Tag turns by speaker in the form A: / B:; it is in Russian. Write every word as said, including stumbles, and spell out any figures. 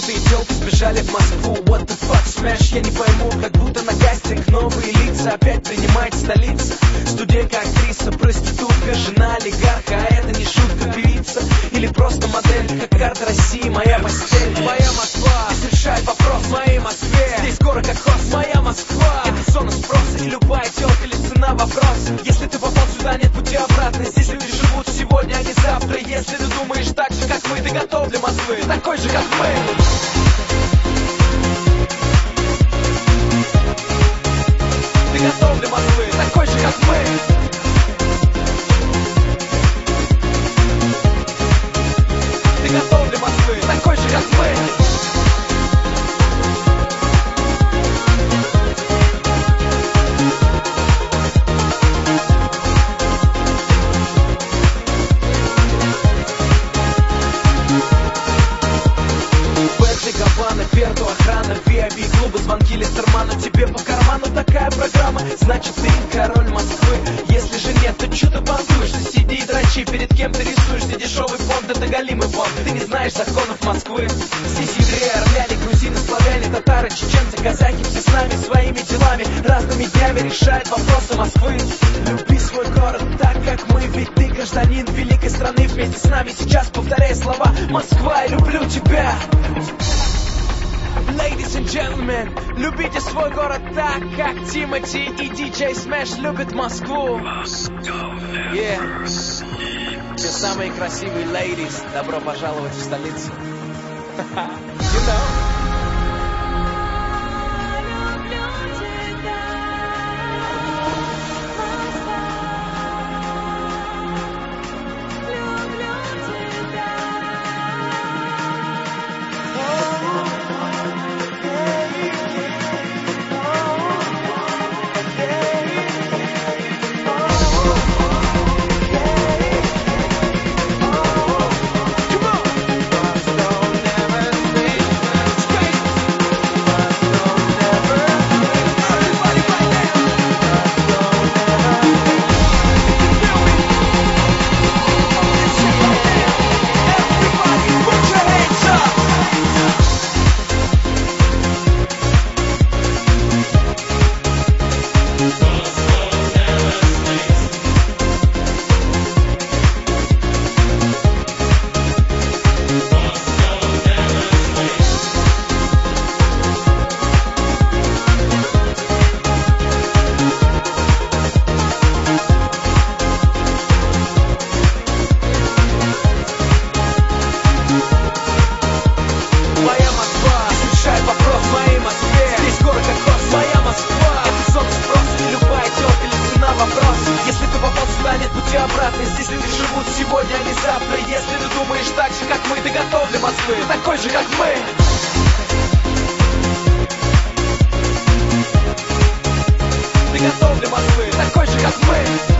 A: крутые телки сбежали в Москву. What the fuck, smash, я не пойму, как будто на гастинг новые лица опять принимает столица. Студентка, актриса, проститутка, жена олигарха, а это не шутка, певица или просто модель, как карта России, моя постель. Моя Москва, здесь решает вопрос в моей Москве. Здесь скоро как хост, моя Москва. Это зона спроса, и любая телка или цена вопрос. Если ты попал сюда, нет пути обратно. Здесь люди живут сегодня, а не завтра. Если ты думаешь так же, как мы, ты готов для Москвы, ты такой же, как мы. Ты готов для Москвы, ты такой же, как мы. Ты готов для Москвы, ты такой же, как мы. Перду, охрана, ви ай пи-клубы, звонки Листермана. Тебе по карману такая программа, значит ты король Москвы. Если же нет, то чё ты бандуешь? Ты сиди и дрочи, перед кем ты рисуешься. Дешевый фонд, это голимый фонд. Ты не знаешь законов Москвы. Здесь евреи, армяне, грузины, славяне, татары, чеченцы, казахи, все с нами своими делами, разными днями решают вопросы Москвы. Люби свой город так, как мы, ведь ты гражданин великой страны. Вместе с нами сейчас повторяй слова: Москва, я люблю тебя. Ladies and gentlemen, любите свой город так, как Тимати и диджей Smash любят Москву. Yeah. Все самые красивые ladies, добро пожаловать в столицу. You know. Здесь люди живут сегодня, а не завтра. Если ты думаешь так же, как мы, ты готов для Москвы, ты такой же, как мы. Ты готов для Москвы, ты такой же, как мы.